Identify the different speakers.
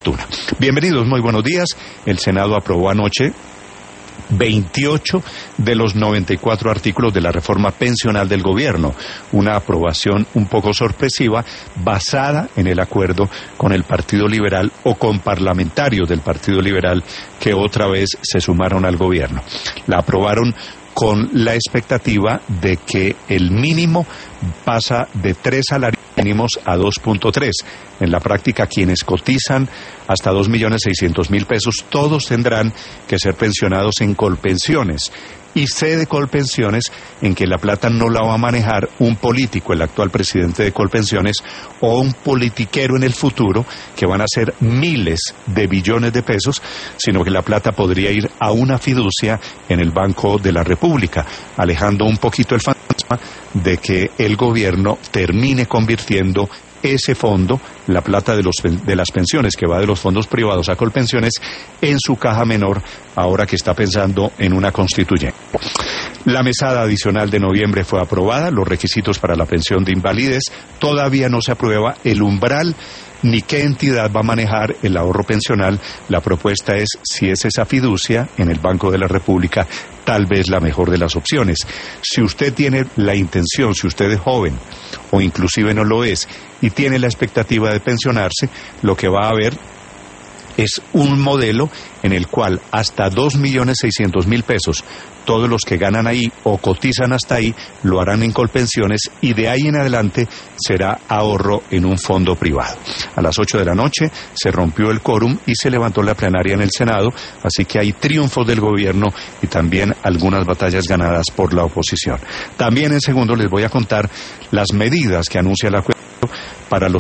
Speaker 1: fortuna. Bienvenidos, muy buenos días. El Senado aprobó anoche 28 de los 94 artículos de la reforma pensional del gobierno, una aprobación un poco sorpresiva basada en el acuerdo con el Partido Liberal o con parlamentarios del Partido Liberal que otra vez se sumaron al gobierno. La aprobaron con la expectativa de que el mínimo pasa de 3 salarios mínimos a 2.3. En la práctica, quienes cotizan hasta 2.600.000 pesos, todos tendrán que ser pensionados en Colpensiones. Y sé de Colpensiones en que la plata no la va a manejar un político, el actual presidente de Colpensiones, o un politiquero en el futuro, que van a ser miles de billones de pesos, sino que la plata podría ir a una fiducia en el Banco de la República, alejando un poquito el fantasma de que el gobierno termine convirtiendo ese fondo, la plata de las pensiones que va de los fondos privados a Colpensiones, en su caja menor, ahora que está pensando en una constituyente. La mesada adicional de noviembre fue aprobada, los requisitos para la pensión de invalidez, todavía no se aprueba el umbral ni qué entidad va a manejar el ahorro pensional. La propuesta es, si es esa fiducia en el Banco de la República, tal vez la mejor de las opciones. Si usted tiene la intención, si usted es joven o inclusive no lo es y tiene la expectativa de pensionarse, lo que va a haber es un modelo en el cual hasta 2.600.000 pesos, todos los que ganan ahí o cotizan hasta ahí, lo harán en Colpensiones y de ahí en adelante será ahorro en un fondo privado. A las 8 de la noche se rompió el quórum y se levantó la plenaria en el Senado, así que hay triunfos del gobierno y también algunas batallas ganadas por la oposición. También en segundo les voy a contar las medidas que anuncia el acuerdo para los